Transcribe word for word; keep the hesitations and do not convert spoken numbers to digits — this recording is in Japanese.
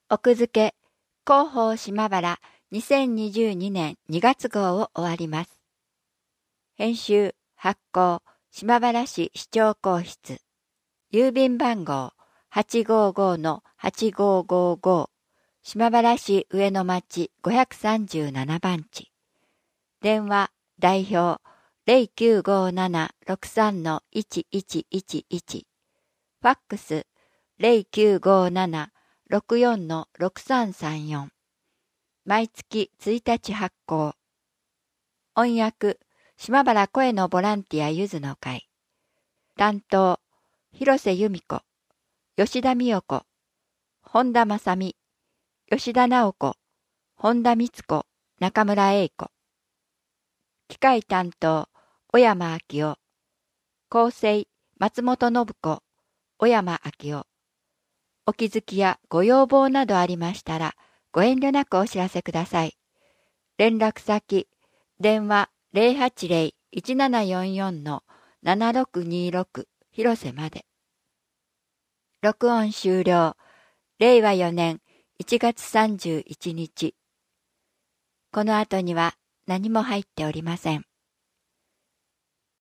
奥付け広報島原にせんにじゅうにねんにがつ号を終わります。編集発行島原市市長公室郵便番号 はちごーごーのはちごーごーごー 島原市上野町ごひゃくさんじゅうななばん地電話代表 ゼロきゅうごーななろくさんのいちいちいちいち ファックス ゼロきゅうごーななろくよんのろくさんさんよん毎月ついたち発行音訳島原声のボランティアゆずの会担当広瀬由美子吉田美代子本田正美吉田直子本田光子中村英子機械担当小山昭夫構成松本信子小山昭夫お気づきやご要望などありましたらご遠慮なくお知らせください。連絡先電話 ゼロはちゼロ いちななよんよんのななろくにろく 広瀬まで。録音終了。れいわよねんいちがつさんじゅういちにち。この後には何も入っておりません。